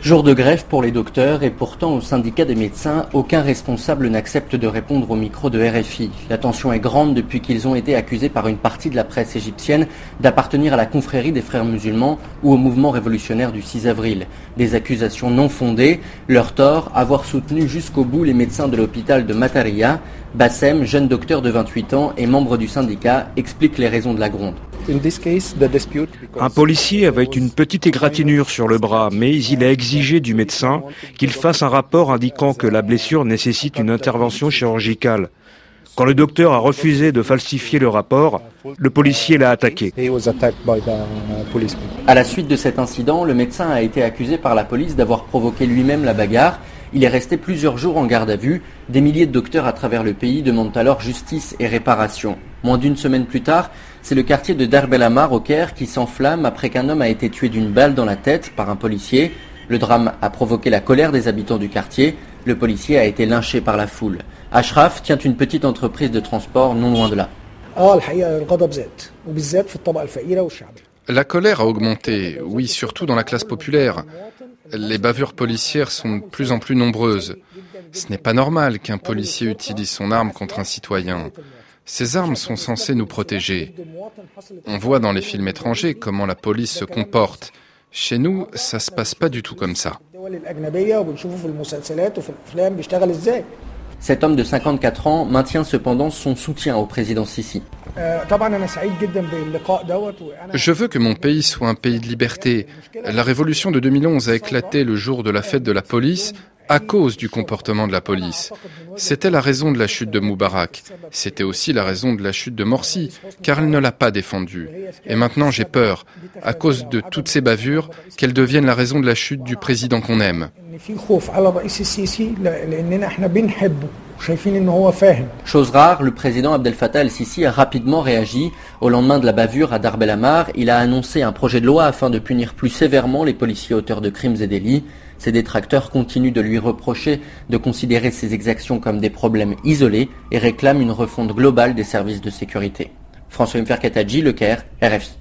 Jour de grève pour les docteurs et pourtant au syndicat des médecins, aucun responsable n'accepte de répondre au micro de RFI. La tension est grande depuis qu'ils ont été accusés par une partie de la presse égyptienne d'appartenir à la confrérie des frères musulmans ou au mouvement révolutionnaire du 6 avril. Des accusations non fondées, leur tort, avoir soutenu jusqu'au bout les médecins de l'hôpital de Mataria. Bassem, jeune docteur de 28 ans et membre du syndicat, explique les raisons de la gronde. Un policier avait une petite égratignure sur le bras, mais il a exigé du médecin qu'il fasse un rapport indiquant que la blessure nécessite une intervention chirurgicale. Quand le docteur a refusé de falsifier le rapport, le policier l'a attaqué. À la suite de cet incident, le médecin a été accusé par la police d'avoir provoqué lui-même la bagarre. Il est resté plusieurs jours en garde à vue. Des milliers de docteurs à travers le pays demandent alors justice et réparation. Moins d'une semaine plus tard, c'est le quartier de Dar El Ammar au Caire qui s'enflamme après qu'un homme a été tué d'une balle dans la tête par un policier. Le drame a provoqué la colère des habitants du quartier. Le policier a été lynché par la foule. Ashraf tient une petite entreprise de transport non loin de là. La colère a augmenté, oui, surtout dans la classe populaire. Les bavures policières sont de plus en plus nombreuses. Ce n'est pas normal qu'un policier utilise son arme contre un citoyen. Ces armes sont censées nous protéger. On voit dans les films étrangers comment la police se comporte. Chez nous, ça se passe pas du tout comme ça. Cet homme de 54 ans maintient cependant son soutien au président Sisi. Je veux que mon pays soit un pays de liberté. La révolution de 2011 a éclaté le jour de la fête de la police à cause du comportement de la police. C'était la raison de la chute de Moubarak. C'était aussi la raison de la chute de Morsi, car elle ne l'a pas défendu. Et maintenant j'ai peur, à cause de toutes ces bavures, qu'elles deviennent la raison de la chute du président qu'on aime. Chose rare, le président Abdel Fattah el-Sisi a rapidement réagi. Au lendemain de la bavure à Dar El Ammar, il a annoncé un projet de loi afin de punir plus sévèrement les policiers auteurs de crimes et délits. Ses détracteurs continuent de lui reprocher de considérer ces exactions comme des problèmes isolés et réclament une refonte globale des services de sécurité. François Mferkatadji, Le Caire, RFI.